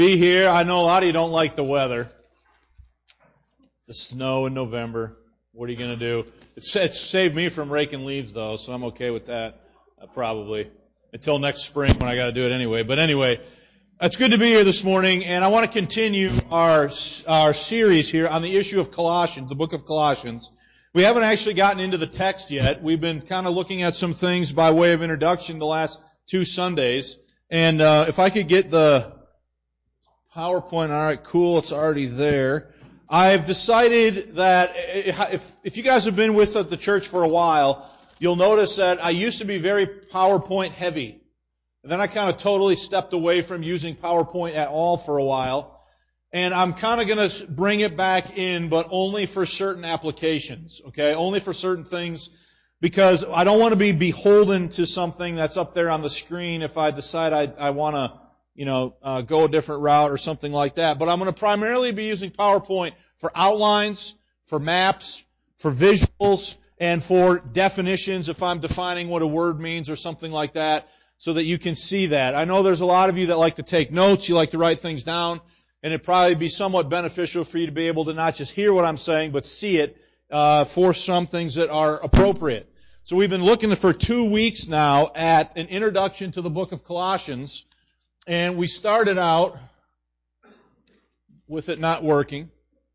Be here. I know a lot of you don't like the weather. The snow in November. What are you going to do? It's saved me from raking leaves, though, so I'm okay with that, probably. Until next spring when I got to do it anyway. But anyway, it's good to be here this morning, and I want to continue our series here on the issue of Colossians, the book of Colossians. We haven't actually gotten into the text yet. We've been kind of looking at some things by way of introduction the last 2 Sundays. And if I could get the PowerPoint, all right, cool, it's already there. I've decided that if you guys have been with the church for a while, you'll notice that I used to be very PowerPoint heavy. And then I kind of totally stepped away from using PowerPoint at all for a while. And I'm kind of going to bring it back in, but only for certain applications, okay? Only for certain things, because I don't want to be beholden to something that's up there on the screen if I decide I want to go a different route or something like that. But I'm going to primarily be using PowerPoint for outlines, for maps, for visuals, and for definitions if I'm defining what a word means or something like that, so that you can see that. I know there's a lot of you that like to take notes, you like to write things down, and it'd probably be somewhat beneficial for you to be able to not just hear what I'm saying, but see it for some things that are appropriate. So we've been looking for 2 weeks now at an introduction to the book of Colossians. And we started out with it not working,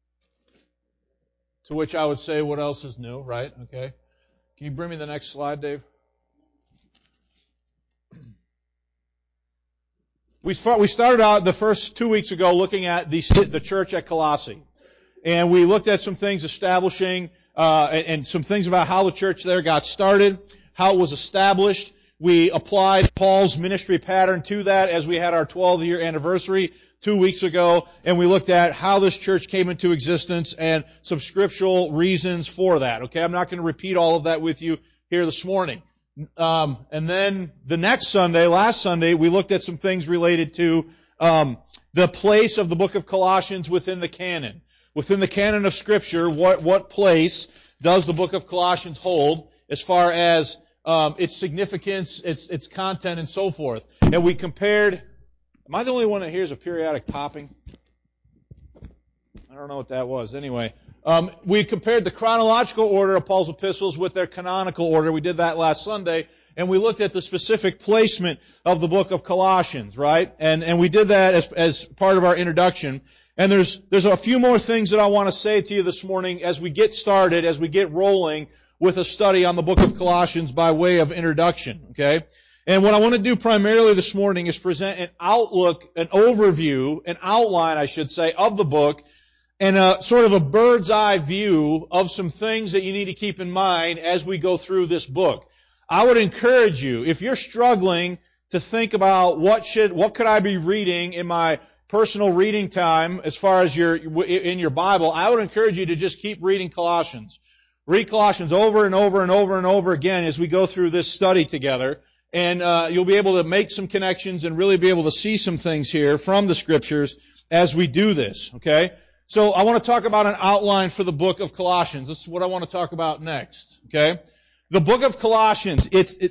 to which I would say, what else is new, right? Okay. Can you bring me the next slide, Dave? We started out the first 2 weeks ago looking at the church at Colossae. And we looked at some things establishing, and some things about how the church there got started, how it was established. We applied Paul's ministry pattern to that as we had our 12-year anniversary 2 weeks ago, and we looked at how this church came into existence and some scriptural reasons for that. Okay, I'm not going to repeat all of that with you here this morning. And then the next Sunday, last Sunday, we looked at some things related to the place of the book of Colossians within the canon. Within the canon of Scripture, what place does the book of Colossians hold as far as its significance, its content, and so forth. And we compared. Am I the only one that hears a periodic popping? I don't know what that was. Anyway, we compared the chronological order of Paul's epistles with their canonical order. We did that last Sunday, and we looked at the specific placement of the book of Colossians, right? And we did that as part of our introduction. And there's a few more things that I want to say to you this morning as we get started, as we get rolling with a study on the book of Colossians by way of introduction, okay? And what I want to do primarily this morning is present an outlook, an overview, an outline, I should say, of the book, and a sort of a bird's eye view of some things that you need to keep in mind as we go through this book. I would encourage you, if you're struggling to think about what could I be reading in my personal reading time as far as in your Bible, I would encourage you to just keep reading Colossians. Read Colossians over and over and over and over again as we go through this study together. And you'll be able to make some connections and really be able to see some things here from the Scriptures as we do this. Okay? So I want to talk about an outline for the book of Colossians. This is what I want to talk about next. Okay? The book of Colossians,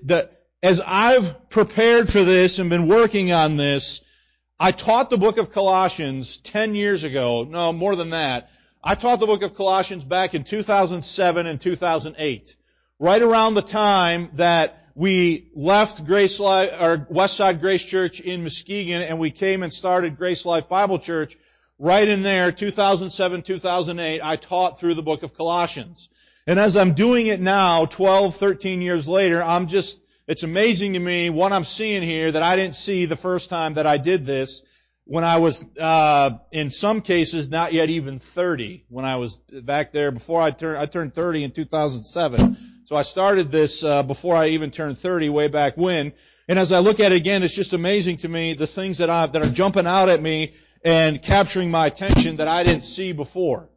as I've prepared for this and been working on this, I taught the book of Colossians 10 years ago. No, more than that. I taught the book of Colossians back in 2007 and 2008. Right around the time that we left Grace Life, or Westside Grace Church in Muskegon, and we came and started Grace Life Bible Church. Right in there, 2007, 2008, I taught through the book of Colossians. And as I'm doing it now, 12, 13 years later, it's amazing to me what I'm seeing here that I didn't see the first time that I did this. When I was, in some cases, not yet even 30, when I was back there before I turned 30 in 2007. So I started this, before I even turned 30, way back when. And as I look at it again, it's just amazing to me the things that are jumping out at me and capturing my attention that I didn't see before.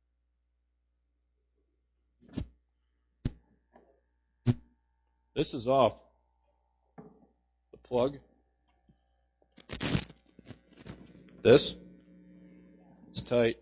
This is off. The plug. This? It's tight.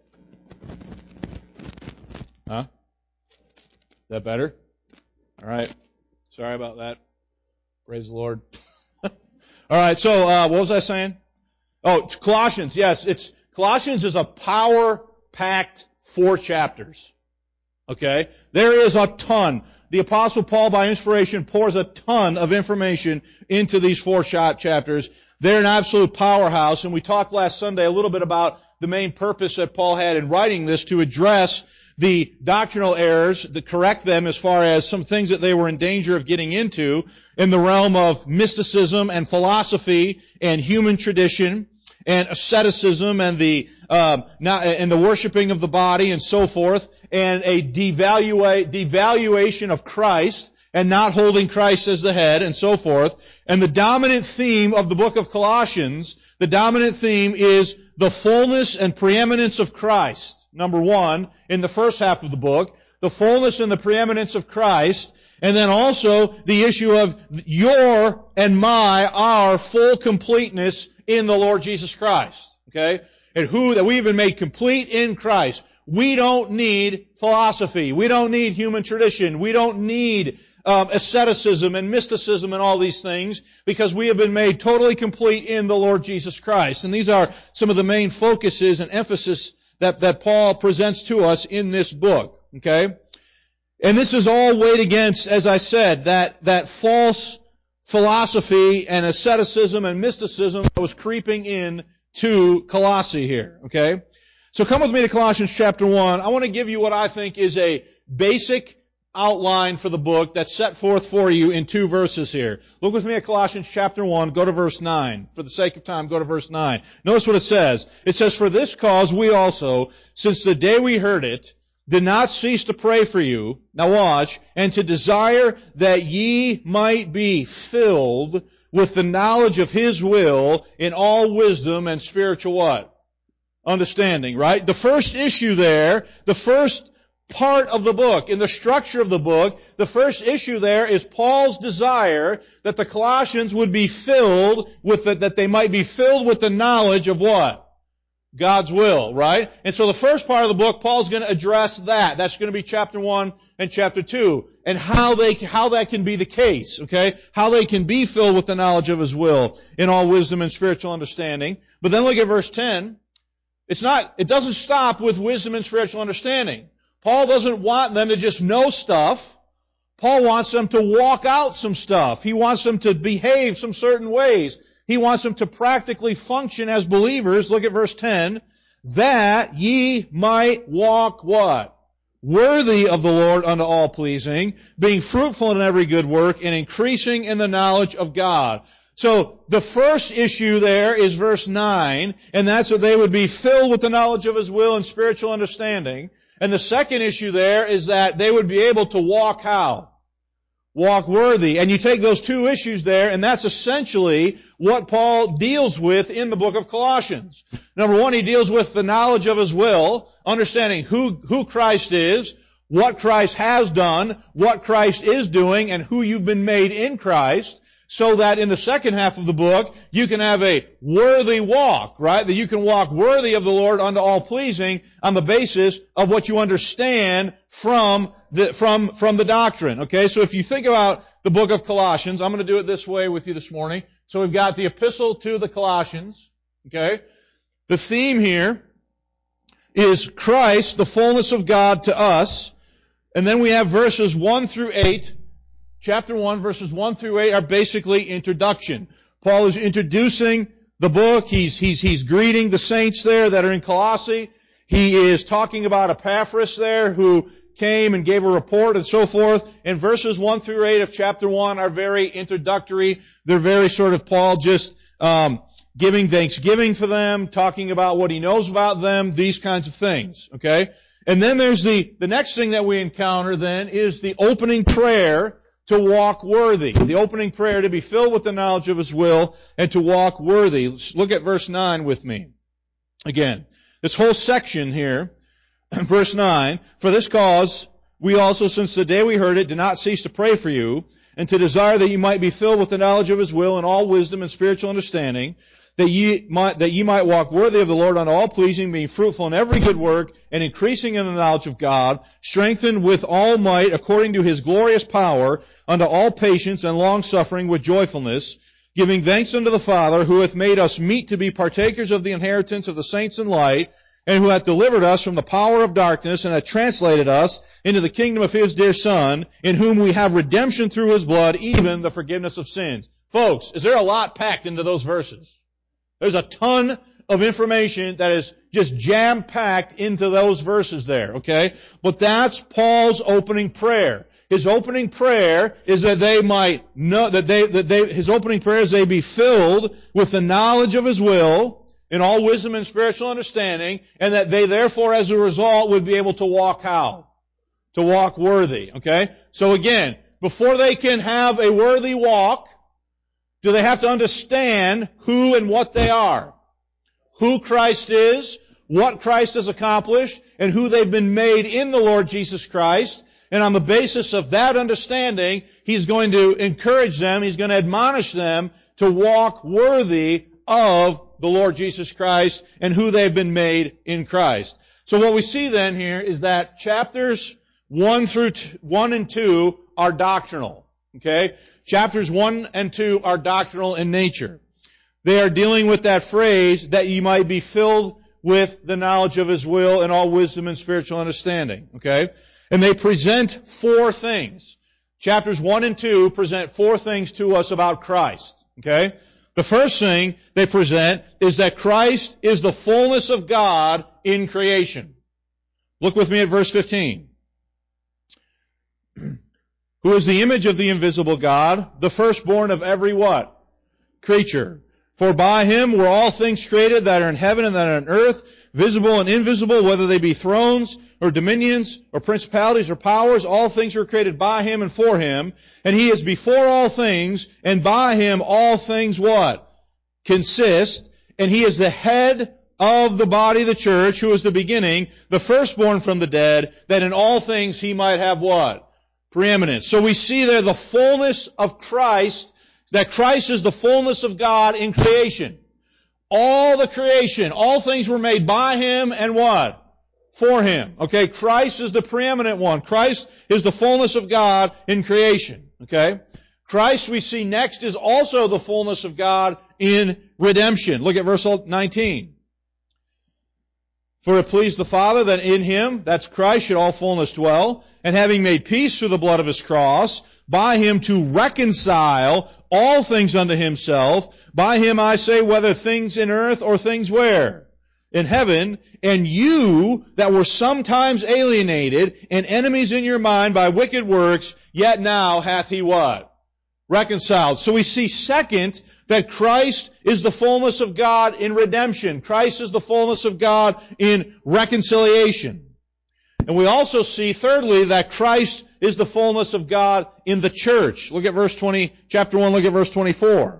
Huh? Is that better? All right. Sorry about that. Praise the Lord. All right, so what was I saying? Oh, it's Colossians, yes. Colossians is a power-packed 4 chapters. Okay? There is a ton. The Apostle Paul, by inspiration, pours a ton of information into these 4 chapters. They're an absolute powerhouse, and we talked last Sunday a little bit about the main purpose that Paul had in writing this, to address the doctrinal errors, to correct them as far as some things that they were in danger of getting into in the realm of mysticism and philosophy and human tradition and asceticism and the worshiping of the body and so forth, and a devaluation of Christ and not holding Christ as the head and so forth. And the dominant theme of the book of Colossians, the dominant theme is the fullness and preeminence of Christ. Number 1, in the first half of the book, the fullness and the preeminence of Christ, and then also the issue of your and our full completeness in the Lord Jesus Christ. Okay? And that we've been made complete in Christ. We don't need philosophy. We don't need human tradition. We don't need asceticism and mysticism and all these things, because we have been made totally complete in the Lord Jesus Christ. And these are some of the main focuses and emphasis that Paul presents to us in this book. Okay? And this is all weighed against, as I said, that false philosophy and asceticism and mysticism that was creeping in to Colossae here. Okay? So come with me to Colossians chapter 1. I want to give you what I think is a basic outline for the book that's set forth for you in 2 verses here. Look with me at Colossians chapter 1, go to verse 9. For the sake of time, go to verse 9. Notice what it says. It says, "For this cause we also, since the day we heard it, did not cease to pray for you," now watch, "and to desire that ye might be filled with the knowledge of His will in all wisdom and spiritual" what? Understanding, right? The first issue there, the first part of the book, in the structure of the book, the first issue there is Paul's desire that the Colossians would be filled with that they might be filled with the knowledge of what? God's will, right? And so the first part of the book, Paul's going to address that. That's going to be chapter 1 and chapter 2. And how that can be the case, okay? How they can be filled with the knowledge of His will in all wisdom and spiritual understanding. But then look at verse 10. It doesn't stop with wisdom and spiritual understanding. Paul doesn't want them to just know stuff. Paul wants them to walk out some stuff. He wants them to behave some certain ways. He wants them to practically function as believers. Look at verse 10. "That ye might walk" what? "Worthy of the Lord unto all pleasing, being fruitful in every good work, and increasing in the knowledge of God." So the first issue there is verse 9, and that's that they would be filled with the knowledge of His will and spiritual understanding. And the second issue there is that they would be able to walk how? Walk worthy. And you take those two issues there, and that's essentially what Paul deals with in the book of Colossians. Number 1, he deals with the knowledge of His will, understanding who Christ is, what Christ has done, what Christ is doing, and who you've been made in Christ, so that in the second half of the book, you can have a worthy walk, right? That you can walk worthy of the Lord unto all pleasing on the basis of what you understand from the doctrine, okay? So if you think about the book of Colossians, I'm going to do it this way with you this morning. So we've got the epistle to the Colossians, okay? The theme here is Christ, the fullness of God to us. And then we have verses 1 through 8. Chapter 1, verses 1 through 8 are basically introduction. Paul is introducing the book. He's greeting the saints there that are in Colossae. He is talking about Epaphras there who came and gave a report and so forth. And verses 1 through 8 of chapter 1 are very introductory. They're very sort of Paul just giving thanksgiving for them, talking about what he knows about them, these kinds of things. Okay? And then there's the next thing that we encounter then is the opening prayer to walk worthy. The opening prayer to be filled with the knowledge of His will and to walk worthy. Let's look at verse 9 with me. Again, this whole section here, verse 9, "For this cause we also, since the day we heard it, did not cease to pray for you, and to desire that you might be filled with the knowledge of His will and all wisdom and spiritual understanding, that ye might walk worthy of the Lord unto all pleasing, being fruitful in every good work, and increasing in the knowledge of God, strengthened with all might according to His glorious power, unto all patience and long-suffering with joyfulness, giving thanks unto the Father, who hath made us meet to be partakers of the inheritance of the saints in light, and who hath delivered us from the power of darkness, and hath translated us into the kingdom of His dear Son, in whom we have redemption through His blood, even the forgiveness of sins. Folks, is there a lot packed into those verses? There's a ton of information that is just jam-packed into those verses there, okay? But that's Paul's opening prayer. His opening prayer is that they might know, his opening prayer is they be filled with the knowledge of His will, in all wisdom and spiritual understanding, and that they therefore, as a result, would be able to walk how? To walk worthy, okay? So again, before they can have a worthy walk, do they have to understand who and what they are? Who Christ is, what Christ has accomplished, and who they've been made in the Lord Jesus Christ. And on the basis of that understanding, He's going to encourage them, He's going to admonish them to walk worthy of the Lord Jesus Christ and who they've been made in Christ. So what we see then here is that chapters 1 and 2 are doctrinal. Okay? Chapters 1 and 2 are doctrinal in nature. They are dealing with that phrase that ye might be filled with the knowledge of His will and all wisdom and spiritual understanding. Okay? And they present 4 things. Chapters 1 and 2 present 4 things to us about Christ. Okay? The first thing they present is that Christ is the fullness of God in creation. Look with me at verse 15. Who is the image of the invisible God, the firstborn of every what? Creature. For by Him were all things created that are in heaven and that are on earth, visible and invisible, whether they be thrones or dominions or principalities or powers, all things were created by Him and for Him. And He is before all things, and by Him all things what? Consist. And He is the head of the body of the church, who is the beginning, the firstborn from the dead, that in all things He might have what? Preeminence. So we see there the fullness of Christ, that Christ is the fullness of God in creation. All the creation, all things were made by Him and what? For Him. Okay, Christ is the preeminent one. Christ is the fullness of God in creation. Okay? Christ, we see next, is also the fullness of God in redemption. Look at verse 19. For it pleased the Father that in Him, that's Christ, should all fullness dwell, and having made peace through the blood of His cross, by Him to reconcile all things unto Himself. By Him I say, whether things in earth or things where? In heaven. And you that were sometimes alienated and enemies in your mind by wicked works, yet now hath He what? Reconciled. So we see second, that Christ is the fullness of God in redemption. Christ is the fullness of God in reconciliation. And we also see, thirdly, that Christ is the fullness of God in the church. Look at verse 20, chapter 1, look at verse 24.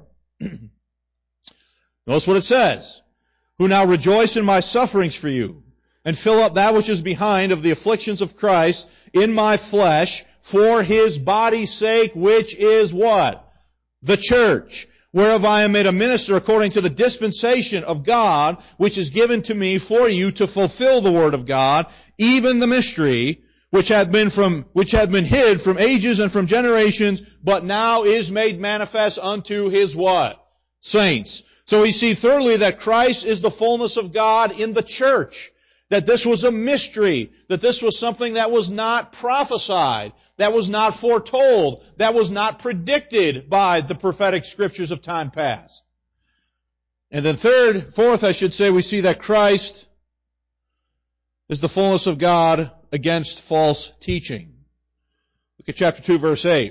Notice what it says. Who now rejoice in my sufferings for you, and fill up that which is behind of the afflictions of Christ in my flesh, for His body's sake, which is what? The church. Whereof I am made a minister according to the dispensation of God, which is given to me for you to fulfill the word of God, even the mystery, which hath been hid from ages and from generations, but now is made manifest unto His what? Saints. So we see thirdly that Christ is the fullness of God in the church. That this was a mystery. That this was something that was not prophesied. That was not foretold. That was not predicted by the prophetic scriptures of time past. And then fourth, we see that Christ is the fullness of God against false teaching. Look at chapter 2, verse 8.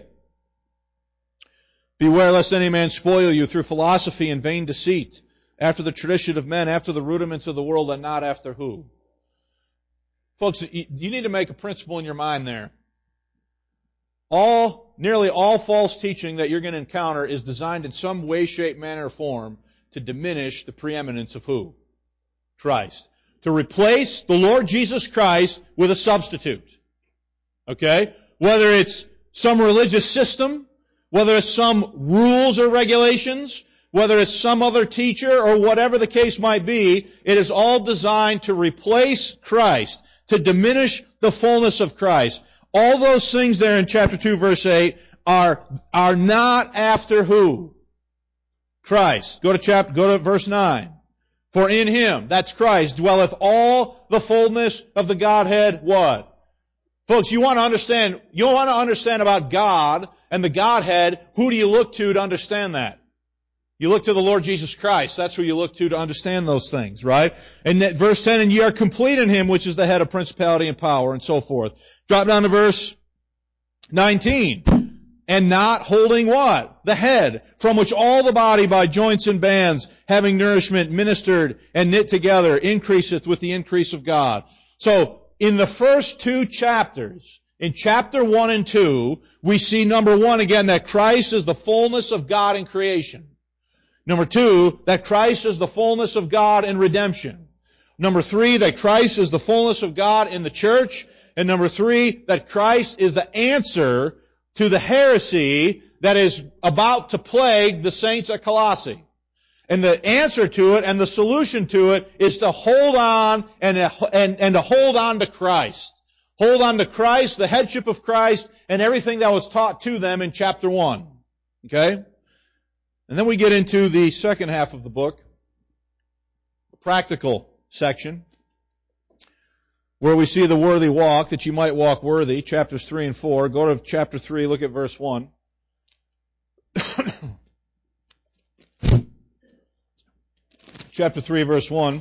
Beware lest any man spoil you through philosophy and vain deceit, after the tradition of men, after the rudiments of the world, and not after who? Folks, you need to make a principle in your mind there. Nearly all false teaching that you're going to encounter is designed in some way, shape, manner, or form to diminish the preeminence of who? Christ. To replace the Lord Jesus Christ with a substitute. Okay? Whether it's some religious system, whether it's some rules or regulations, whether it's some other teacher or whatever the case might be, it is all designed to replace Christ, to diminish the fullness of Christ. All those things there in chapter 2, verse 8 are not after who? Christ. Go to verse 9. For in Him, that's Christ, dwelleth all the fullness of the Godhead, what? Folks, you want to understand about God and the Godhead, who do you look to understand that? You look to the Lord Jesus Christ. That's who you look to understand those things, right? And verse 10, and ye are complete in Him, which is the head of principality and power, and so forth. Drop down to verse 19. And not holding what? The head, from which all the body by joints and bands, having nourishment, ministered and knit together, increaseth with the increase of God. So, in the first two chapters, in chapter 1 and 2, we see number 1 again, that Christ is the fullness of God in creation. Number 2, that Christ is the fullness of God in redemption. Number 3, that Christ is the fullness of God in the church. And number 3, that Christ is the answer to the heresy that is about to plague the saints at Colossae. And the answer to it and the solution to it is to hold on and to hold on to Christ. Hold on to Christ, the headship of Christ, and everything that was taught to them in chapter 1. Okay? And then we get into the second half of the book, the practical section, where we see the worthy walk, that you might walk worthy, chapters 3 and 4. Go to chapter 3, look at verse 1. Chapter 3, verse 1.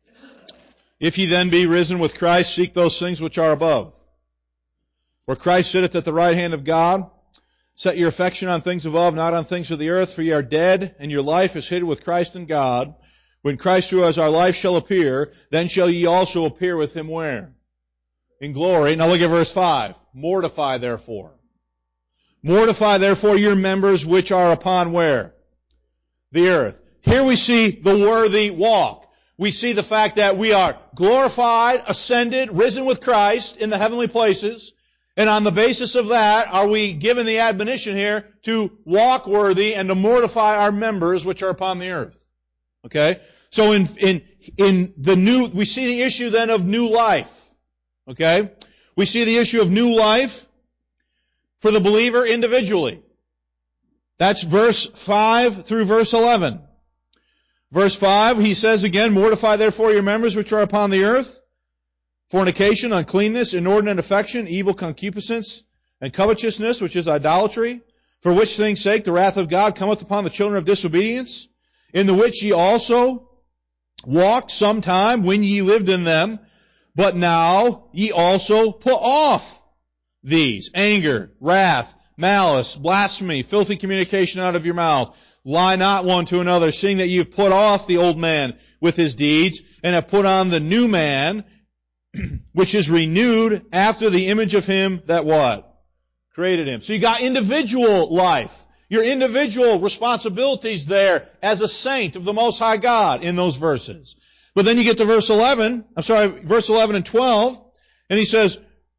If ye then be risen with Christ, seek those things which are above, where Christ sitteth at the right hand of God. Set your affection on things above, not on things of the earth, for ye are dead, and your life is hid with Christ in God. When Christ, who is our life, shall appear, then shall ye also appear with Him where? In glory. Now look at verse 5. Mortify therefore. Mortify therefore your members which are upon where? The earth. Here we see the worthy walk. We see the fact that we are glorified, ascended, risen with Christ in the heavenly places. And on the basis of that, are we given the admonition here to walk worthy and to mortify our members which are upon the earth. Okay? So in the new, we see the issue then of new life. Okay? We see the issue of new life for the believer individually. That's verse 5 through verse 11. Verse 5, he says again, mortify therefore your members which are upon the earth, fornication, uncleanness, inordinate affection, evil concupiscence, and covetousness, which is idolatry, for which things' sake the wrath of God cometh upon the children of disobedience, in the which ye also walked sometime when ye lived in them, but now ye also put off these: anger, wrath, malice, blasphemy, filthy communication out of your mouth. Lie not one to another, seeing that ye have put off the old man with his deeds, and have put on the new man, which is renewed after the image of Him that what? Created him. So you got individual life. Your individual responsibilities there as a saint of the Most High God in those verses. But then you get to verse 11 and 12, and he says,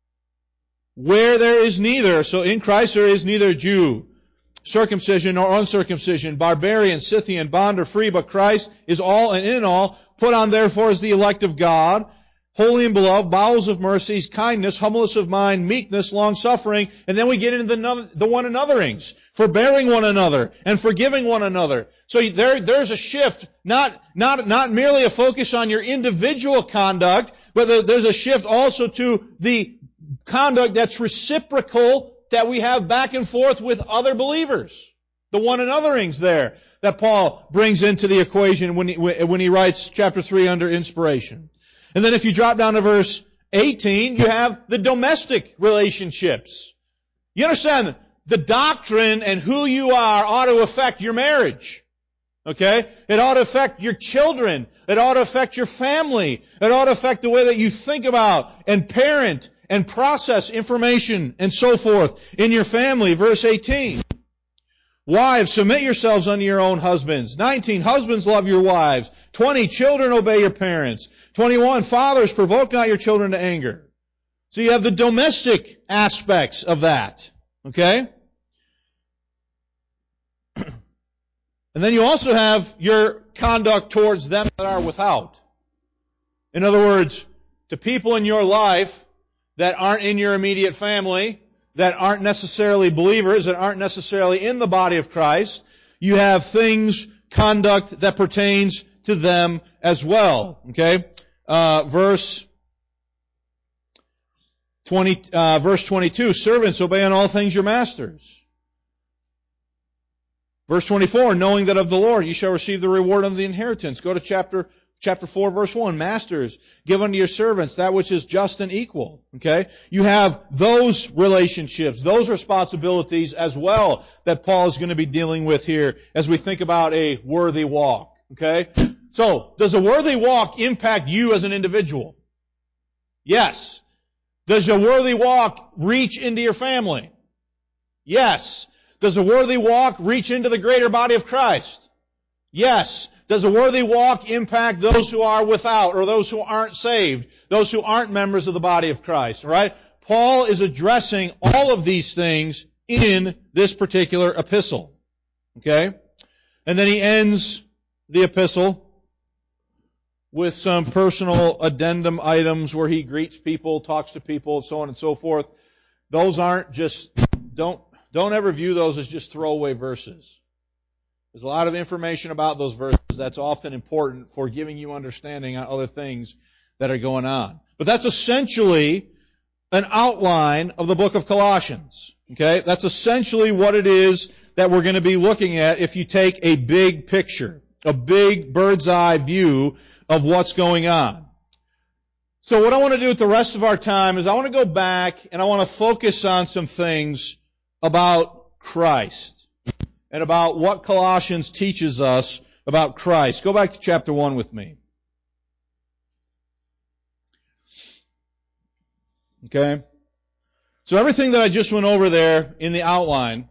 where there is neither, so in Christ there is neither Jew, circumcision nor uncircumcision, barbarian, Scythian, bond or free, but Christ is all and in all. Put on therefore as the elect of God, holy and beloved, bowels of mercies, kindness, humbleness of mind, meekness, long-suffering, and then we get into the one anotherings, forbearing one another and forgiving one another. So there's a shift, not merely a focus on your individual conduct, but there's a shift also to the conduct that's reciprocal that we have back and forth with other believers. The one anotherings there that Paul brings into the equation when he writes chapter 3 under inspiration. And then if you drop down to verse 18, you have the domestic relationships. You understand, the doctrine and who you are ought to affect your marriage. Okay? It ought to affect your children. It ought to affect your family. It ought to affect the way that you think about and parent and process information and so forth in your family. Verse 18. Wives, submit yourselves unto your own husbands. 19, husbands, love your wives. 20, children, obey your parents. 21, fathers, provoke not your children to anger. So you have the domestic aspects of that. Okay? And then you also have your conduct towards them that are without. In other words, to people in your life that aren't in your immediate family, that aren't necessarily believers, that aren't necessarily in the body of Christ, you have things conduct that pertains to them as well. Okay? Verse 22, servants, obey in all things your masters. Verse 24, knowing that of the Lord you shall receive the reward of the inheritance. Go to chapter 4, verse 1. Masters, give unto your servants that which is just and equal. Okay? You have those relationships, those responsibilities as well that Paul is going to be dealing with here as we think about a worthy walk. Okay? So, does a worthy walk impact you as an individual? Yes. Does a worthy walk reach into your family? Yes. Does a worthy walk reach into the greater body of Christ? Yes. Does a worthy walk impact those who are without or those who aren't saved, those who aren't members of the body of Christ? Right? Paul is addressing all of these things in this particular epistle. Okay? And then he ends the epistle with some personal addendum items where he greets people, talks to people, so on and so forth. Those aren't just, don't ever view those as just throwaway verses. There's a lot of information about those verses that's often important for giving you understanding on other things that are going on. But that's essentially an outline of the book of Colossians. Okay? That's essentially what it is that we're going to be looking at if you take a big picture, a big bird's eye view of what's going on. So what I want to do with the rest of our time is I want to go back and I want to focus on some things about Christ and about what Colossians teaches us about Christ. Go back to chapter 1 with me. Okay? So everything that I just went over there in the outline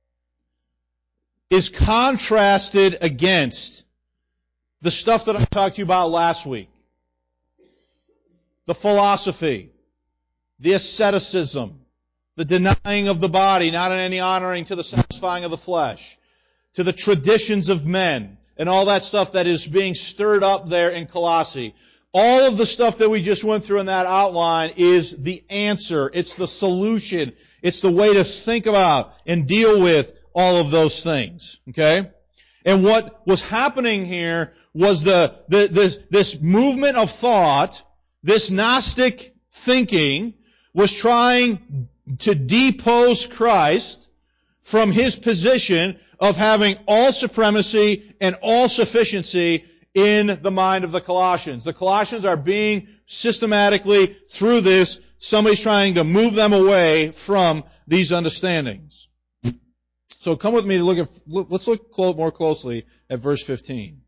is contrasted against the stuff that I talked to you about last week. The philosophy, the asceticism, the denying of the body, not in any honoring to the satisfying of the flesh, to the traditions of men, and all that stuff that is being stirred up there in Colossae. All of the stuff that we just went through in that outline is the answer. It's the solution. It's the way to think about and deal with all of those things. Okay? And what was happening here was this movement of thought, this Gnostic thinking, was trying to depose Christ from His position of having all supremacy and all sufficiency in the mind of the Colossians. The Colossians are being systematically, through this, somebody's trying to move them away from these understandings. So come with me to let's look more closely at verse 15.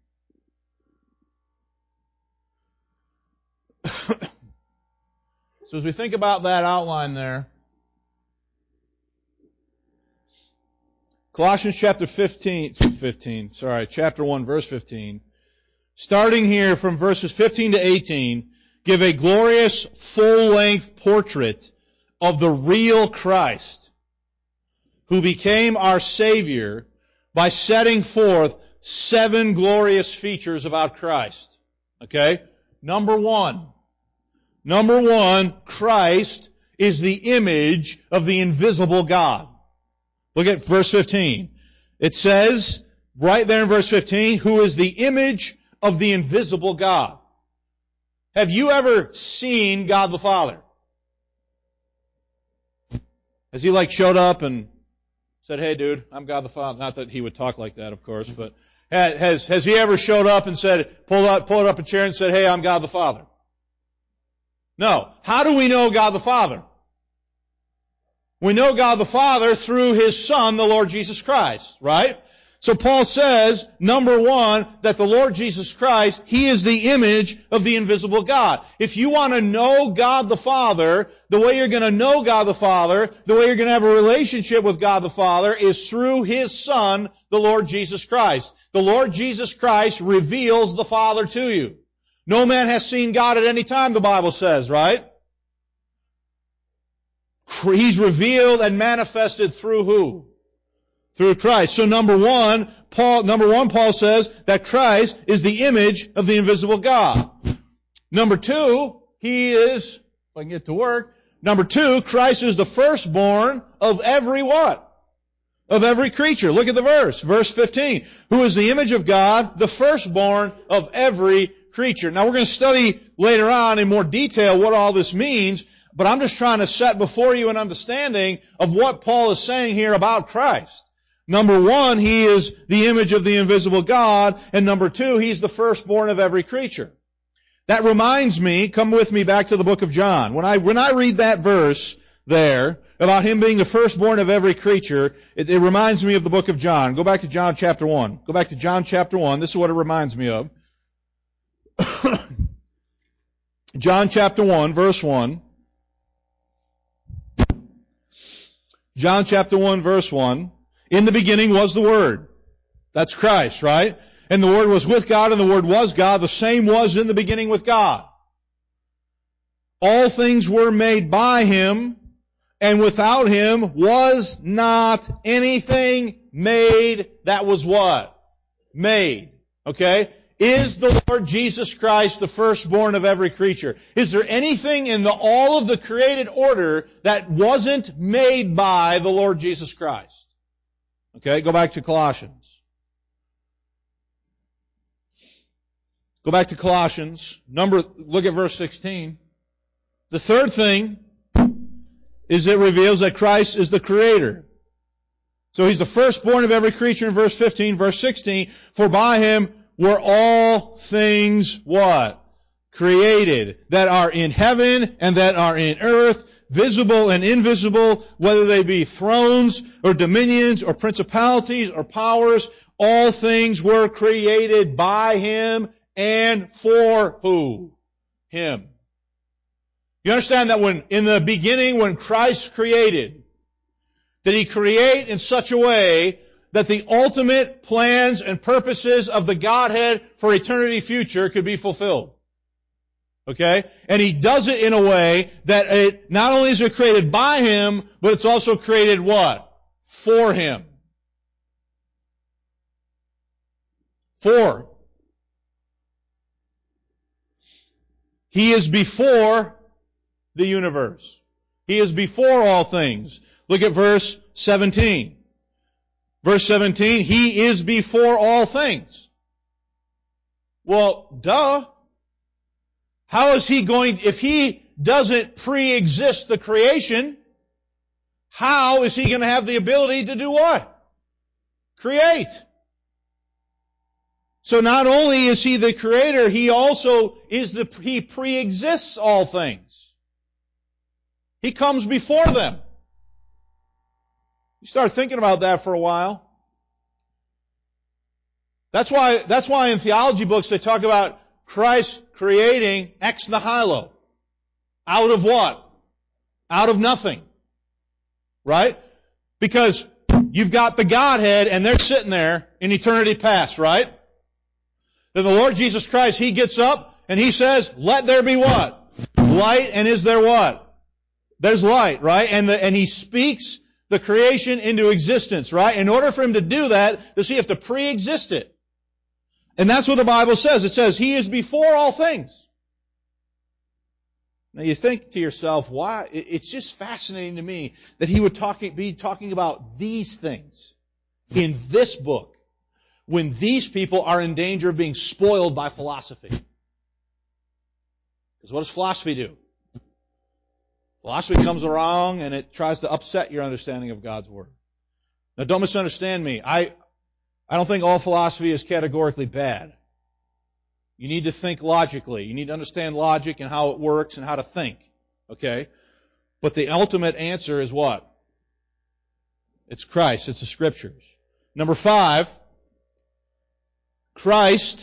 So as we think about that outline there, Colossians chapter 1, verse 15, starting here from verses 15 to 18, give a glorious full-length portrait of the real Christ, who became our Savior by setting forth 7 glorious features about Christ. Okay? Number one, Christ is the image of the invisible God. Look at verse 15. It says, right there in verse 15, who is the image of the invisible God. Have you ever seen God the Father? Has He showed up and said, hey dude, I'm God the Father? Not that He would talk like that, of course, but has He ever showed up and said, pulled up a chair and said, hey, I'm God the Father? No. How do we know God the Father? We know God the Father through His Son, the Lord Jesus Christ, right? So Paul says, number one, that the Lord Jesus Christ, He is the image of the invisible God. If you want to know God the Father, the way you're going to know God the Father, the way you're going to have a relationship with God the Father is through His Son, the Lord Jesus Christ. The Lord Jesus Christ reveals the Father to you. No man has seen God at any time, the Bible says, right? He's revealed and manifested through who? Through Christ. So number one, Paul says that Christ is the image of the invisible God. Number two, He is, if I can get to work, number two, Christ is the firstborn of every what? of every creature. Look at the verse. Verse 15. Who is the image of God, the firstborn of every creature. Now we're going to study later on in more detail what all this means, but I'm just trying to set before you an understanding of what Paul is saying here about Christ. Number one, He is the image of the invisible God, and number two, He's the firstborn of every creature. That reminds me, come with me back to the book of John. When I read that verse there, about Him being the firstborn of every creature, it reminds me of the book of John. Go back to John chapter 1. Go back to John chapter 1. This is what it reminds me of. John chapter 1, verse 1. John chapter 1, verse 1. In the beginning was the Word. That's Christ, right? And the Word was with God, and the Word was God. The same was in the beginning with God. All things were made by Him, and without Him was not anything made that was what? Made. Okay? Is the Lord Jesus Christ the firstborn of every creature? Is there anything in all of the created order that wasn't made by the Lord Jesus Christ? Okay, go back to Colossians. Go back to Colossians. Look at verse 16. The third thing is it reveals that Christ is the Creator. So He's the firstborn of every creature in verse 15. Verse 16, for by Him were all things what? Created, that are in heaven and that are in earth, visible and invisible, whether they be thrones or dominions or principalities or powers, all things were created by Him and for who? Him. You understand that in the beginning, when Christ created, did He create in such a way that the ultimate plans and purposes of the Godhead for eternity future could be fulfilled? Okay? And He does it in a way that it not only is it created by Him, but it's also created what? For Him. For. He is before the universe. He is before all things. Look at verse 17. Verse 17, He is before all things. Well, duh. How is He going, if He doesn't pre-exist the creation, how is He going to have the ability to do what? Create. So not only is He the Creator, He also He pre-exists all things. He comes before them. You start thinking about that for a while. That's why in theology books they talk about Christ creating ex nihilo. Out of what? Out of nothing. Right? Because you've got the Godhead and they're sitting there in eternity past, right? Then the Lord Jesus Christ, He gets up and He says, let there be what? Light, and is there what? There's light, right? And He speaks the creation into existence, right? In order for Him to do that, does He have to pre-exist it? And that's what the Bible says. It says, He is before all things. Now you think to yourself, why? It's just fascinating to me that He would be talking about these things in this book when these people are in danger of being spoiled by philosophy. Because what does philosophy do? Philosophy comes along and it tries to upset your understanding of God's Word. Now don't misunderstand me. I don't think all philosophy is categorically bad. You need to think logically. You need to understand logic and how it works and how to think. Okay? But the ultimate answer is what? It's Christ. It's the Scriptures. Number 5, Christ.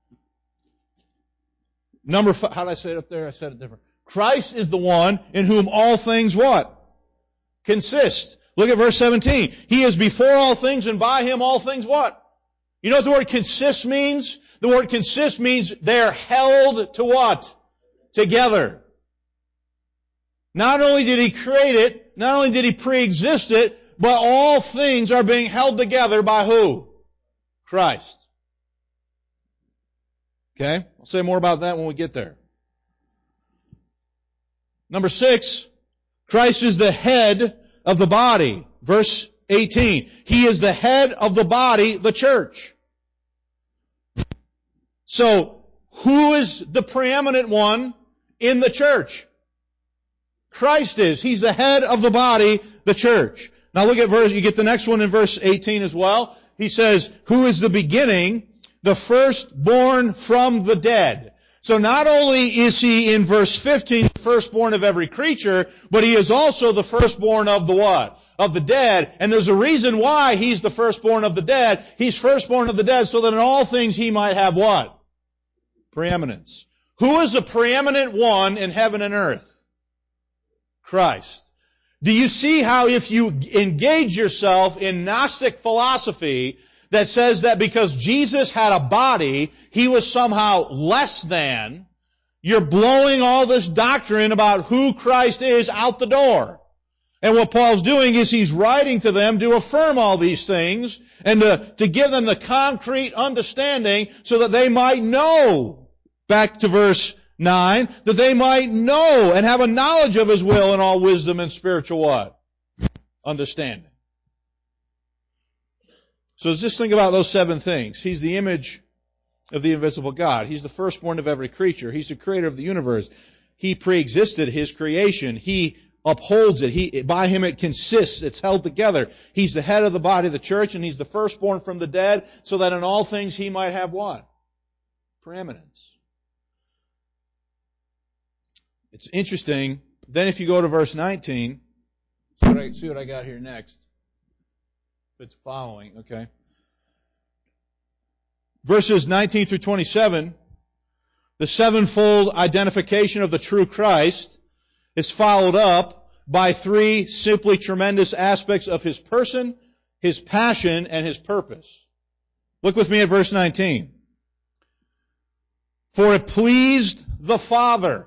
Number 5, how did I say it up there? I said it different. Christ is the one in whom all things what? Consist. Look at verse 17. He is before all things, and by Him all things what? You know what the word consist means? The word consist means they're held to what? Together. Not only did He create it, not only did He pre-exist it, but all things are being held together by who? Christ. Okay? I'll say more about that when we get there. Number 6, Christ is the head of the body. Verse 18. He is the head of the body, the church. So, who is the preeminent one in the church? Christ is. He's the head of the body, the church. Now look at you get the next one in verse 18 as well. He says, who is the beginning, the firstborn from the dead. So not only is he in verse 15, the firstborn of every creature, but he is also the firstborn of the what? Of the dead. And there's a reason why he's the firstborn of the dead. He's firstborn of the dead so that in all things he might have what? Preeminence. Who is the preeminent one in heaven and earth? Christ. Do you see how if you engage yourself in Gnostic philosophy that says that because Jesus had a body, he was somehow less than, you're blowing all this doctrine about who Christ is out the door. And what Paul's doing is he's writing to them to affirm all these things and to give them the concrete understanding so that they might know, back to verse 9, that they might know and have a knowledge of His will and all wisdom and spiritual what? Understanding. So just think about those 7 things. He's the image of the invisible God. He's the firstborn of every creature. He's the creator of the universe. He preexisted His creation. He upholds it. By Him it consists. It's held together. He's the head of the body of the church, and He's the firstborn from the dead, so that in all things He might have what? Preeminence. It's interesting. Then if you go to verse 19, see what I got here next. If it's following, okay. Verses 19 through 27, the sevenfold identification of the true Christ is followed up by 3 simply tremendous aspects of His person, His passion, and His purpose. Look with me at verse 19. For it pleased the Father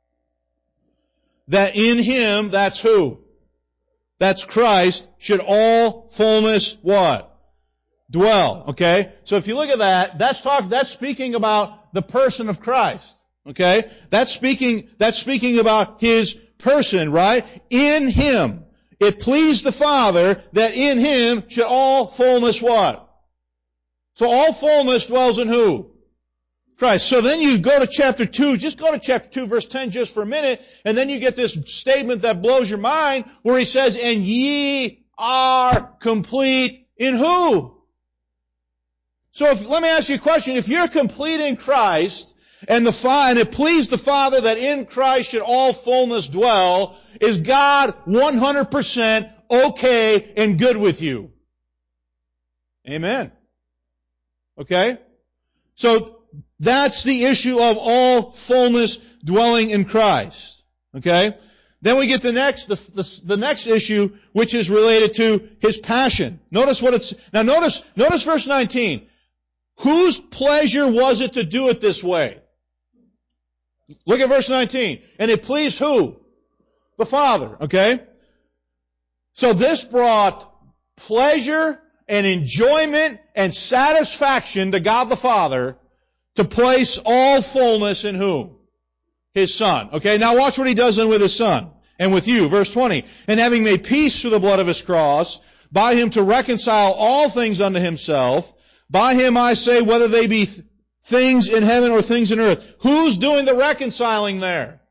that in Him, that's who? That's Christ, should all fullness what? Dwell. Okay? So if you look at that, that's speaking about the person of Christ. Okay? That's speaking about His person, right? In Him. It pleased the Father that in Him should all fullness what? So all fullness dwells in who? Christ. So then you go to chapter 2, just go to chapter 2 verse 10 just for a minute, and then you get this statement that blows your mind where He says, and ye are complete in who? So let me ask you a question. If you're complete in Christ, and it pleased the Father that in Christ should all fullness dwell, is God 100% okay and good with you? Amen. Okay? So, that's the issue of all fullness dwelling in Christ. Okay? Then we get the next issue, which is related to His passion. Notice verse 19. Whose pleasure was it to do it this way? Look at verse 19. And it pleased who? The Father. Okay? So this brought pleasure and enjoyment and satisfaction to God the Father to place all fullness in whom? His Son. Okay, now watch what He does then with His Son and with you. Verse 20. And having made peace through the blood of His cross, by Him to reconcile all things unto Himself, by Him I say, whether they be things in heaven or things in earth. Who's doing the reconciling there?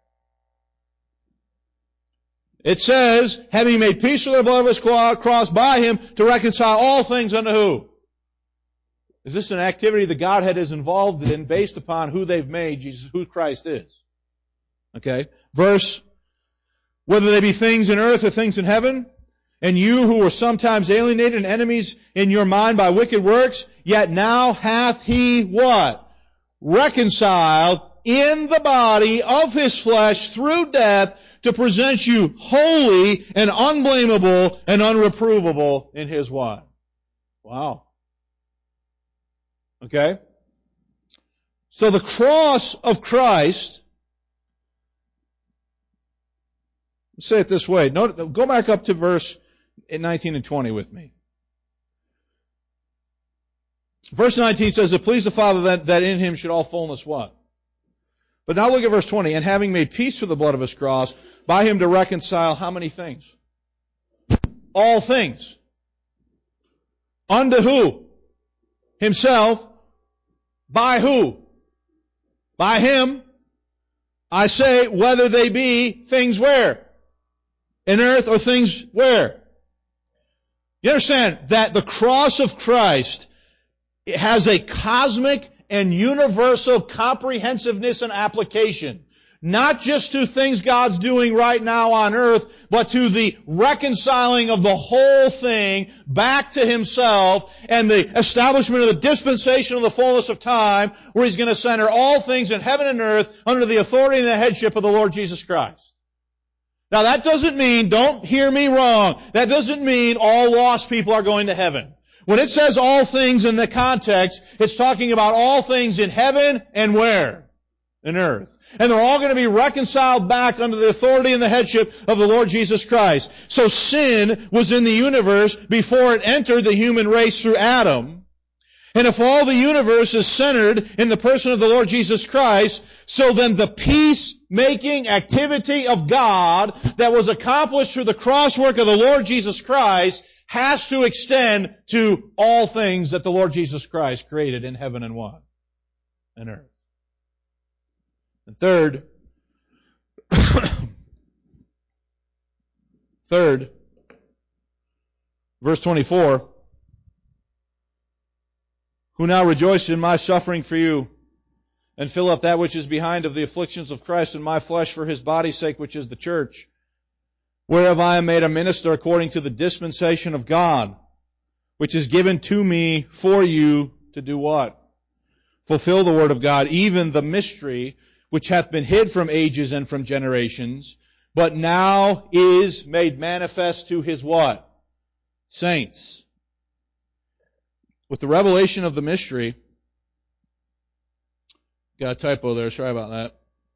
It says, having made peace through the blood of His cross, by Him to reconcile all things unto who? Is this an activity the Godhead is involved in based upon who they've made, Jesus, who Christ is? Okay. Verse, whether they be things in earth or things in heaven, and you who were sometimes alienated and enemies in your mind by wicked works, yet now hath He what? Reconciled in the body of His flesh through death to present you holy and unblameable and unreprovable in His what? Wow. Okay? So the cross of Christ, let's say it this way. Go back up to verse 19 and 20 with me. Verse 19 says, it pleased the Father that in Him should all fullness what? But now look at verse 20. And having made peace through the blood of His cross, by Him to reconcile how many things? All things. Unto who? Himself. By who? By Him. I say, whether they be things where? In earth, or things where? You understand that the cross of Christ has a cosmic and universal comprehensiveness and application. Not just to things God's doing right now on earth, but to the reconciling of the whole thing back to Himself and the establishment of the dispensation of the fullness of time, where He's going to center all things in heaven and earth under the authority and the headship of the Lord Jesus Christ. Now that doesn't mean, don't hear me wrong, that doesn't mean all lost people are going to heaven. When it says all things in the context, it's talking about all things in heaven and where? In earth. And they're all going to be reconciled back under the authority and the headship of the Lord Jesus Christ. So sin was in the universe before it entered the human race through Adam. And if all the universe is centered in the person of the Lord Jesus Christ, so then the peacemaking activity of God that was accomplished through the crosswork of the Lord Jesus Christ has to extend to all things that the Lord Jesus Christ created in heaven and what? And earth. And third, verse 24, who now rejoices in my suffering for you, and fill up that which is behind of the afflictions of Christ in my flesh for His body's sake, which is the church, whereof I am made a minister according to the dispensation of God, which is given to me for you to do what? Fulfill the word of God, even the mystery which hath been hid from ages and from generations, but now is made manifest to His what? Saints. With the revelation of the mystery, got a typo there, sorry about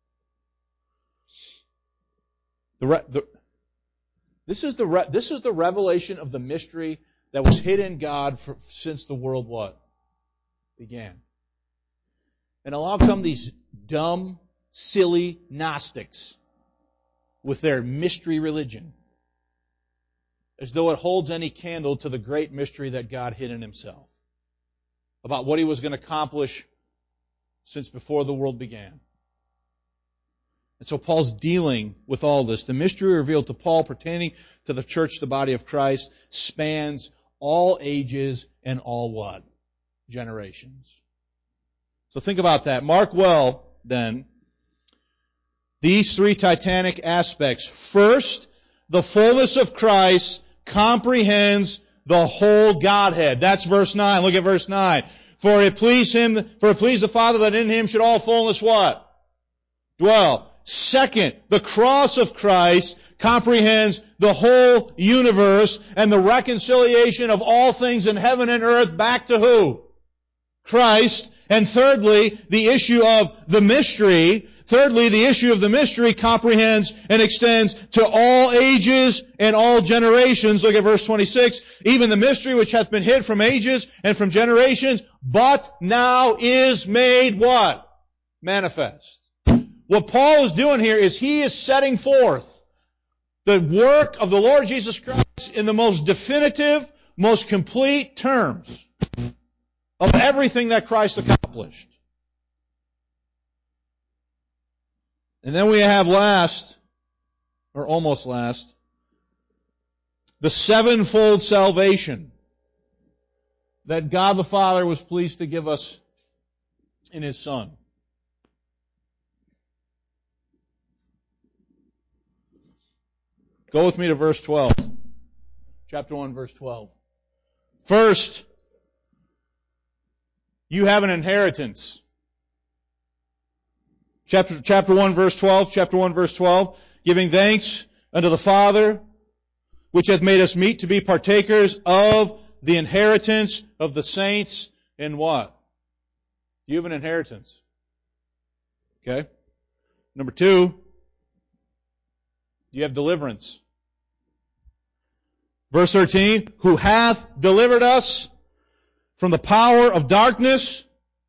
that. This is the revelation of the mystery that was hid in God since the world what? Began. And along come these dumb, silly Gnostics with their mystery religion, as though it holds any candle to the great mystery that God hid in Himself, about what He was going to accomplish since before the world began. And so Paul's dealing with all this. The mystery revealed to Paul pertaining to the church, the body of Christ, spans all ages and all what? Generations. So think about that. Mark well, then, these three titanic aspects. First, the fullness of Christ comprehends the whole Godhead. That's verse 9. Look at verse 9. For it pleased the Father that in Him should all fullness what? Dwell. Second, the cross of Christ comprehends the whole universe and the reconciliation of all things in heaven and earth back to who? Christ. And thirdly, the issue of the mystery comprehends and extends to all ages and all generations. Look at verse 26. Even the mystery which hath been hid from ages and from generations, but now is made what? Manifest. What Paul is doing here is he is setting forth the work of the Lord Jesus Christ in the most definitive, most complete terms of everything that Christ accomplished. And then we have last, or almost last, the sevenfold salvation that God the Father was pleased to give us in His Son. Go with me to verse 12. Chapter 1, verse 12. First, you have an inheritance. Chapter 1, verse 12. Giving thanks unto the Father, which hath made us meet to be partakers of the inheritance of the saints in what? You have an inheritance. Okay? Number 2, you have deliverance. Verse 13, who hath delivered us from the power of darkness.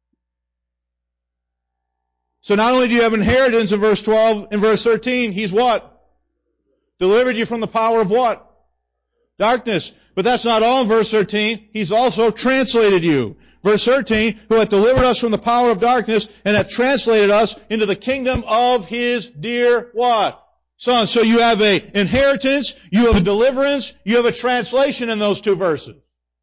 So not only do you have inheritance in verse 12, in verse 13, He's what? Delivered you from the power of what? darkness. But that's not all in verse 13. He's also translated you. Verse 13, who hath delivered us from the power of darkness and hath translated us into the kingdom of His dear what? Son. So you have an inheritance, you have a deliverance, you have a translation in those two verses.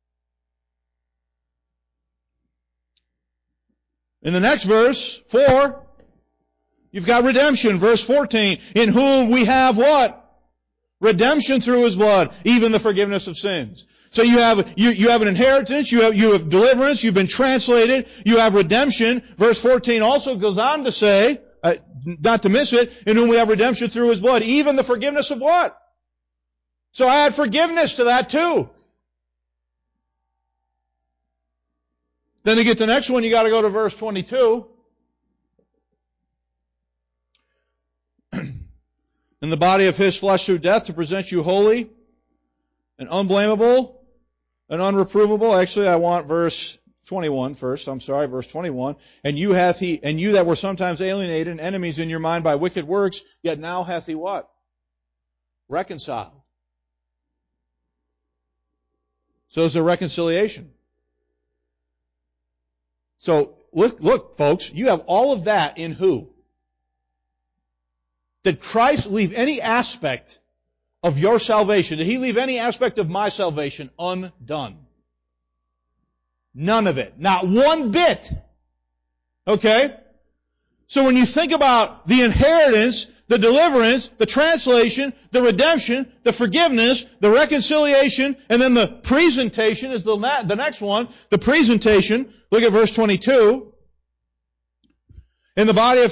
In the next verse, 4, you've got redemption. Verse 14, in whom we have what? Redemption through His blood, even the forgiveness of sins. So you have an inheritance, you have deliverance, you've been translated, you have redemption. Verse 14 also goes on to say, not to miss it, in whom we have redemption through His blood, even the forgiveness of what? So add forgiveness to that too. Then to get the next one, you got to go to verse 22. In the body of His flesh through death to present you holy and unblameable and unreprovable. Actually, I want verse 21 first. I'm sorry, verse 21. And you that were sometimes alienated and enemies in your mind by wicked works, yet now hath He what? Reconciled. So is there reconciliation. So look, folks, you have all of that in who? Did Christ leave any aspect of your salvation? Did He leave any aspect of my salvation undone? None of it. Not one bit. Okay? So when you think about the inheritance, the deliverance, the translation, the redemption, the forgiveness, the reconciliation, and then the presentation is the next one. The presentation. Look at verse 22. In the body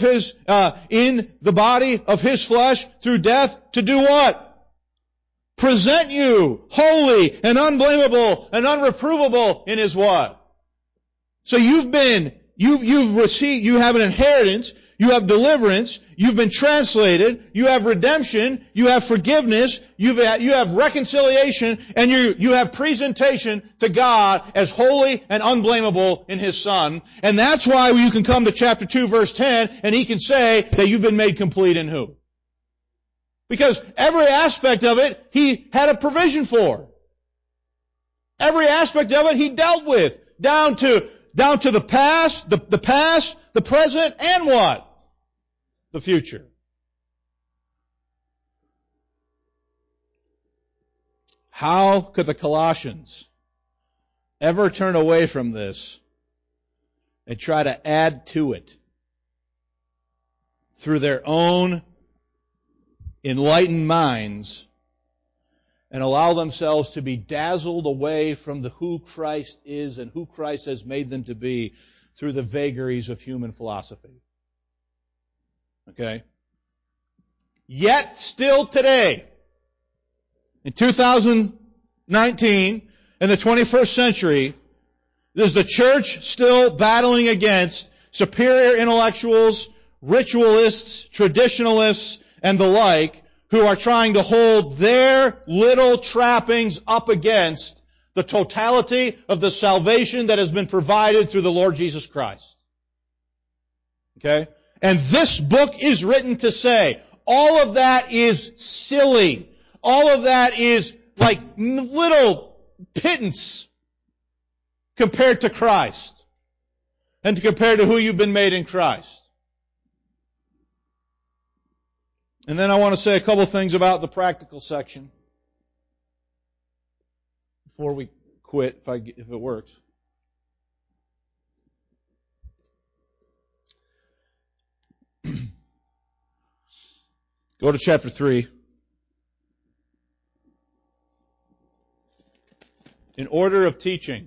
of His flesh through death to do what? Present you holy and unblameable and unreprovable in His what? So you've received, you have an inheritance, you have deliverance, you've been translated, you have redemption, you have forgiveness, you have reconciliation, and you have presentation to God as holy and unblameable in His Son. And that's why you can come to chapter 2 verse 10 and He can say that you've been made complete in who? Because every aspect of it He had a provision for. Every aspect of it He dealt with. Down to the past, the present, and what? The future. How could the Colossians ever turn away from this and try to add to it through their own enlightened minds and allow themselves to be dazzled away from who Christ is and who Christ has made them to be through the vagaries of human philosophy? Okay? Yet still today, in 2019, in the 21st century, is the church still battling against superior intellectuals, ritualists, traditionalists, and the like, who are trying to hold their little trappings up against the totality of the salvation that has been provided through the Lord Jesus Christ. Okay? And this book is written to say, all of that is silly. All of that is like little pittance compared to Christ and compared to who you've been made in Christ. And then I want to say a couple things about the practical section before we quit, if it works. Go to chapter 3. In order of teaching.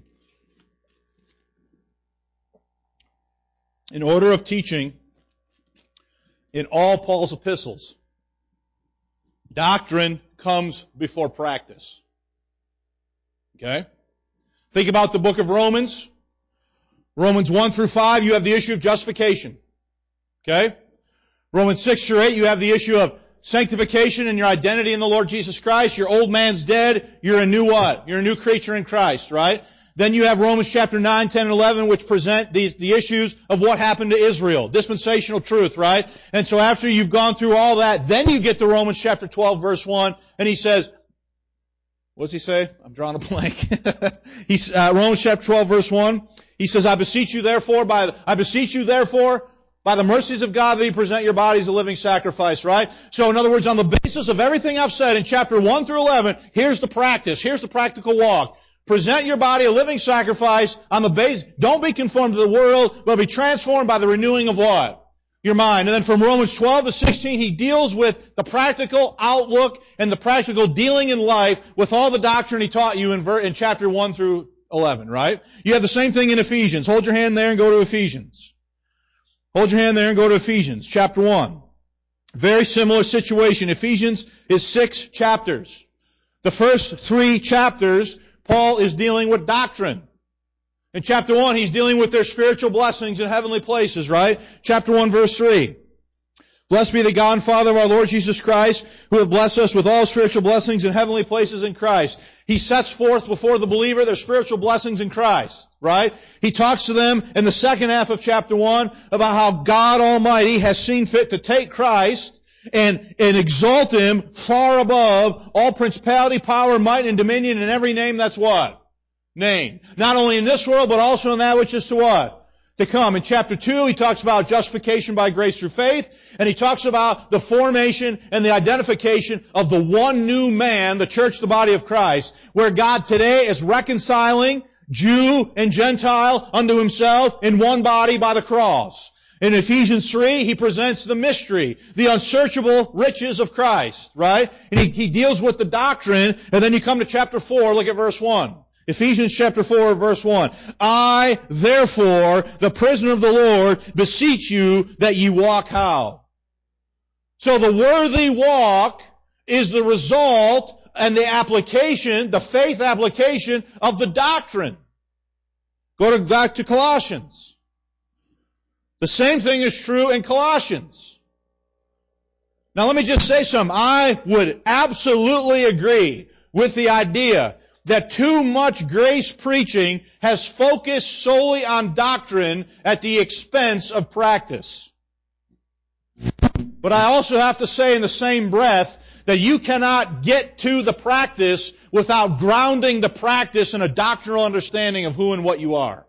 In order of teaching in all Paul's epistles, doctrine comes before practice. Okay? Think about the book of Romans. Romans 1 through 5, you have the issue of justification. Okay? Romans 6 through 8, you have the issue of sanctification and your identity in the Lord Jesus Christ. Your old man's dead. You're a new what? You're a new creature in Christ, right? Then you have Romans chapter 9, 10, and 11, which present the issues of what happened to Israel. Dispensational truth, right? And so after you've gone through all that, then you get to Romans chapter 12, verse 1, and he says, What does he say? I'm drawing a blank. Romans chapter 12 verse 1. He says, I beseech you therefore by the mercies of God that you present your bodies a living sacrifice, right? So in other words, on the basis of everything I've said in chapter 1 through 11, here's the practice. Here's the practical walk. Present your body a living sacrifice on the base. Don't be conformed to the world, but be transformed by the renewing of what? Your mind. And then from Romans 12 to 16, he deals with the practical outlook and the practical dealing in life with all the doctrine he taught you in chapter 1 through 11, right? You have the same thing in Ephesians. Hold your hand there and go to Ephesians. Hold your hand there and go to Ephesians, chapter 1. Very similar situation. Ephesians is 6 chapters. The first 3 chapters, Paul is dealing with doctrine. In chapter 1, he's dealing with their spiritual blessings in heavenly places, right? Chapter 1, verse 3. Blessed be the God and Father of our Lord Jesus Christ, who hath blessed us with all spiritual blessings in heavenly places in Christ. He sets forth before the believer their spiritual blessings in Christ, right? He talks to them in the second half of chapter 1 about how God Almighty has seen fit to take Christ and exalt Him far above all principality, power, might, and dominion, and every name that's what? Named. Not only in this world, but also in that which is to what? To come. In chapter 2, he talks about justification by grace through faith, and he talks about the formation and the identification of the one new man, the church, the body of Christ, where God today is reconciling Jew and Gentile unto Himself in one body by the cross. In Ephesians 3, he presents the mystery, the unsearchable riches of Christ, right? And he deals with the doctrine, and then you come to chapter 4, look at verse 1. Ephesians chapter 4, verse 1. I, therefore, the prisoner of the Lord, beseech you that ye walk how? So the worthy walk is the result and the application, the faith application of the doctrine. Back to Colossians. The same thing is true in Colossians. Now let me just say something. I would absolutely agree with the idea that too much grace preaching has focused solely on doctrine at the expense of practice. But I also have to say in the same breath that you cannot get to the practice without grounding the practice in a doctrinal understanding of who and what you are.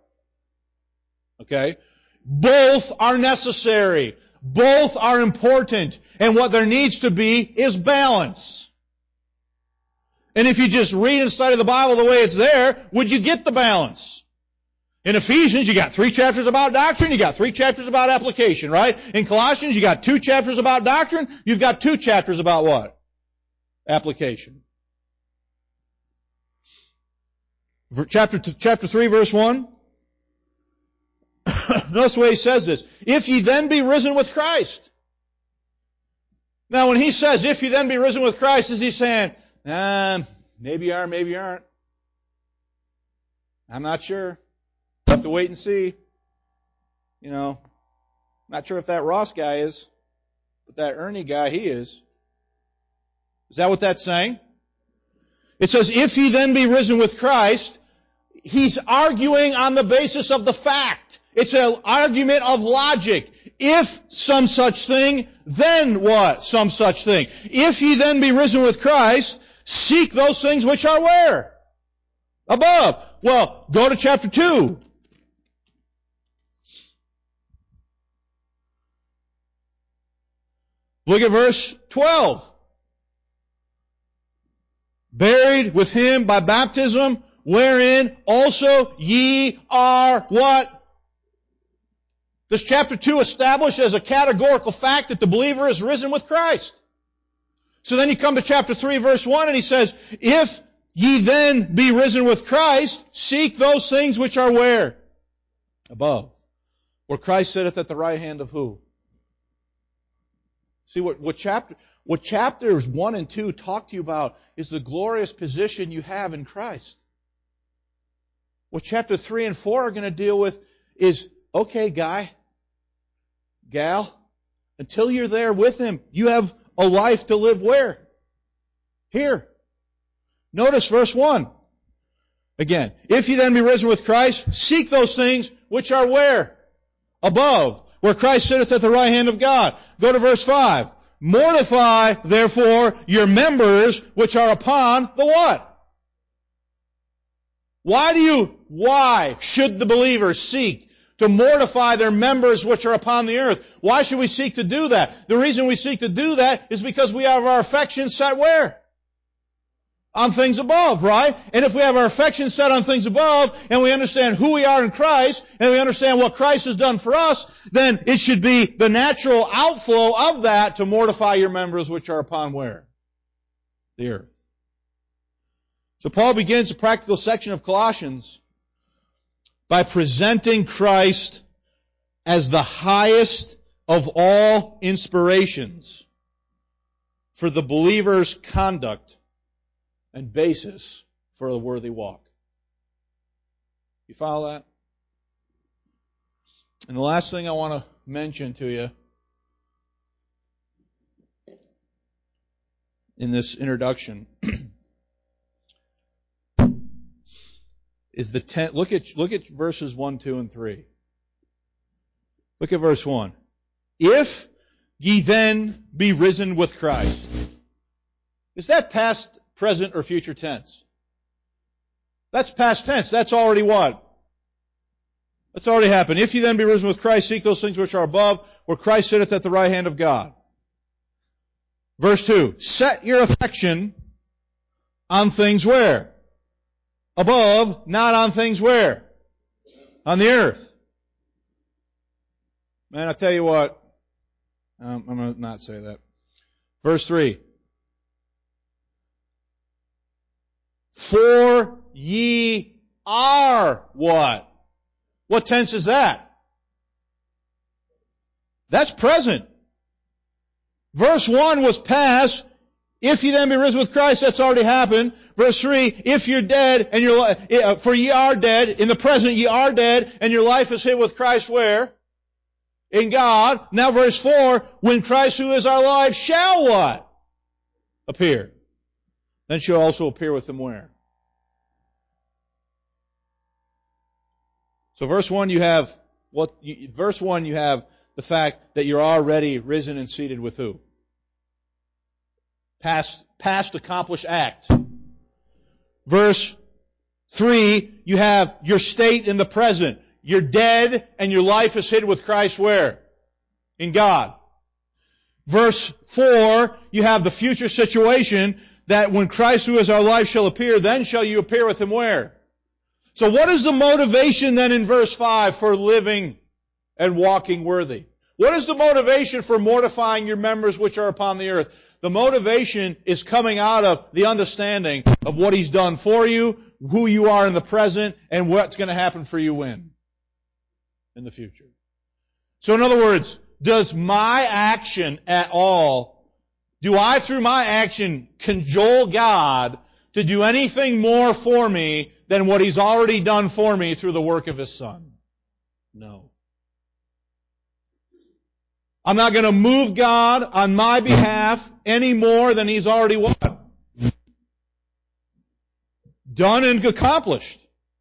Okay? Both are necessary. Both are important. And what there needs to be is balance. And if you just read and study the Bible the way it's there, would you get the balance? In Ephesians, you got 3 chapters about doctrine, you got 3 chapters about application, right? In Colossians, you got 2 chapters about doctrine, you've got 2 chapters about what? Application. Chapter 3, verse 1. Notice the way he says this. If ye then be risen with Christ. Now when he says, if ye then be risen with Christ, is he saying, maybe you are, maybe you aren't. I'm not sure. We'll have to wait and see. You know, not sure if that Ross guy is, but that Ernie guy, he is. Is that what that's saying? It says, if ye then be risen with Christ, he's arguing on the basis of the fact. It's an argument of logic. If some such thing, then what? Some such thing. If ye then be risen with Christ, seek those things which are where? Above. Well, go to chapter 2. Look at verse 12. Buried with Him by baptism, wherein also ye are what? Does chapter 2 establish as a categorical fact that the believer is risen with Christ? So then you come to chapter 3, verse 1, and he says, if ye then be risen with Christ, seek those things which are where? Above. Where Christ sitteth at the right hand of who? See, what chapters 1 and 2 talk to you about is the glorious position you have in Christ. What chapter 3 and 4 are going to deal with is, okay, guy, gal, until you're there with Him, you have a life to live where? Here. Notice verse 1. Again, if ye then be risen with Christ, seek those things which are where? Above. Where Christ sitteth at the right hand of God. Go to verse 5. Mortify, therefore, your members which are upon the what? Why should the believers seek to mortify their members which are upon the earth? Why should we seek to do that? The reason we seek to do that is because we have our affections set where? On things above, right? And if we have our affections set on things above, and we understand who we are in Christ, and we understand what Christ has done for us, then it should be the natural outflow of that to mortify your members which are upon where? The earth. So Paul begins the practical section of Colossians by presenting Christ as the highest of all inspirations for the believer's conduct and basis for a worthy walk. You follow that? And the last thing I want to mention to you in this introduction is look at verses 1, 2, and 3. Look at verse 1. If ye then be risen with Christ. Is that past, present, or future tense? That's past tense. That's already what? That's already happened. If ye then be risen with Christ, seek those things which are above, where Christ sitteth at the right hand of God. Verse 2. Set your affection on things where? Above, not on things where? On the earth. Man, I tell you what, I'm going to not say that. Verse 3. For ye are what? What tense is that? That's present. Verse 1 was past. If ye then be risen with Christ, that's already happened. Verse 3, if you're dead, and for ye are dead, in the present ye are dead, and your life is hid with Christ where? In God. Now verse 4, when Christ who is our life shall what? Appear. Then shall also appear with him where? So verse 1 you have the fact that you're already risen and seated with who? Past accomplished act. Verse 3, you have your state in the present. You're dead and your life is hid with Christ where? In God. Verse 4, you have the future situation that when Christ who is our life shall appear, then shall you appear with him where? So what is the motivation then in verse 5 for living and walking worthy? What is the motivation for mortifying your members which are upon the earth? The motivation is coming out of the understanding of what He's done for you, who you are in the present, and what's going to happen for you when? In the future. So in other words, does my action at all, do I through my action cajole God to do anything more for me than what He's already done for me through the work of His Son? No. I'm not going to move God on my behalf any more than He's already what? Done and accomplished.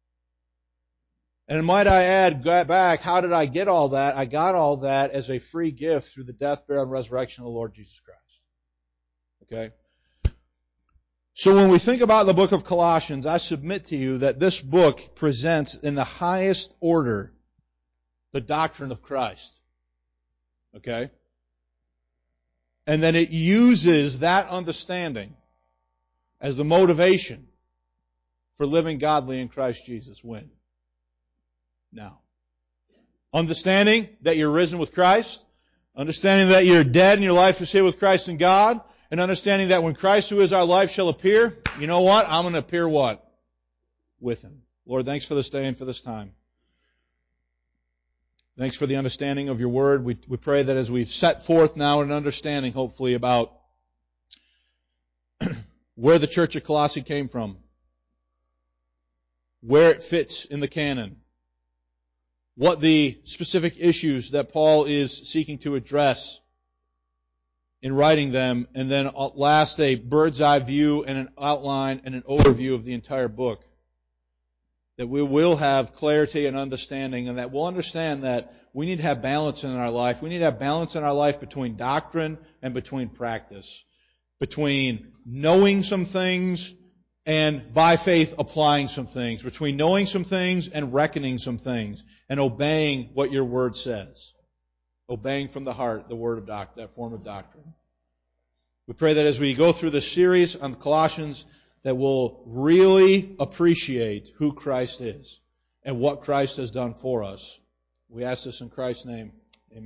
And might I add back, how did I get all that? I got all that as a free gift through the death, burial, and resurrection of the Lord Jesus Christ. Okay? So when we think about the book of Colossians, I submit to you that this book presents in the highest order the doctrine of Christ. Okay? And then it uses that understanding as the motivation for living godly in Christ Jesus. When? Now. Understanding that you're risen with Christ, understanding that you're dead and your life is hid with Christ in God, and understanding that when Christ who is our life shall appear, you know what? I'm going to appear what? With Him. Lord, thanks for this day and for this time. Thanks for the understanding of your word. We pray that as we've set forth now an understanding, hopefully, about where the church of Colossae came from, where it fits in the canon, what the specific issues that Paul is seeking to address in writing them, and then last a bird's eye view and an outline and an overview of the entire book. That we will have clarity and understanding, and that we'll understand that we need to have balance in our life. We need to have balance in our life between doctrine and between practice. Between knowing some things and by faith applying some things, between knowing some things and reckoning some things, and obeying what your Word says. Obeying from the heart the word of that form of doctrine. We pray that as we go through this series on Colossians, that we'll really appreciate who Christ is and what Christ has done for us. We ask this in Christ's name.